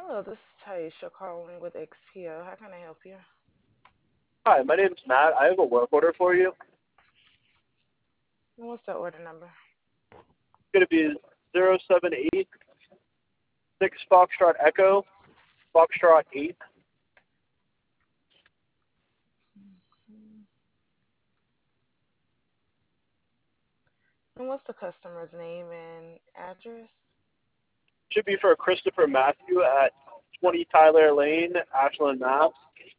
Hello, this is Taisha calling with XPO. How can I help you? Hi, my name's Matt. I have a work order for you. It's What's the order number? going to be 078 6 Foxtrot Echo, Foxtrot 8. And what's the customer's name and address? Should be for Christopher Matthew at 20 Tyler Lane, Ashland, Mass.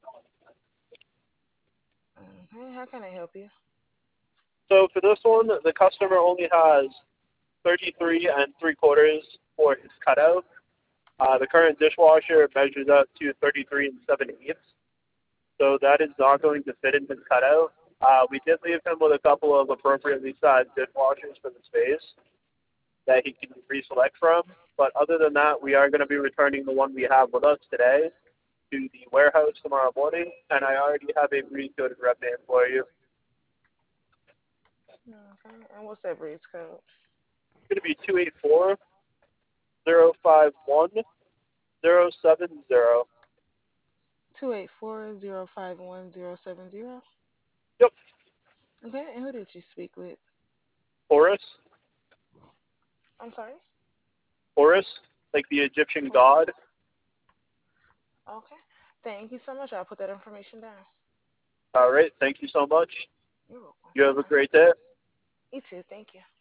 Okay, how can I help you? So for this one, the customer only has 33 and 3/4 for his cutout. The current dishwasher measures up to 33 and 7/8. So that is not going to fit in his cutout. We did leave him with a couple of appropriately sized dishwashers for the space that he can reselect from. But other than that, we are going to be returning the one we have with us today to the warehouse tomorrow morning, and I already have a recoded rep name for you. Okay, and what's that breed's code? It's going to be 284-051-070. 284-051-070. Yep, Okay, and who did you speak with? Horus. I'm sorry? Horus, like the Egyptian Horus. god. Okay, thank you so much. I'll put that information down. All right, thank you so much. You're welcome. You have a Bye-bye. great day. You too, thank you.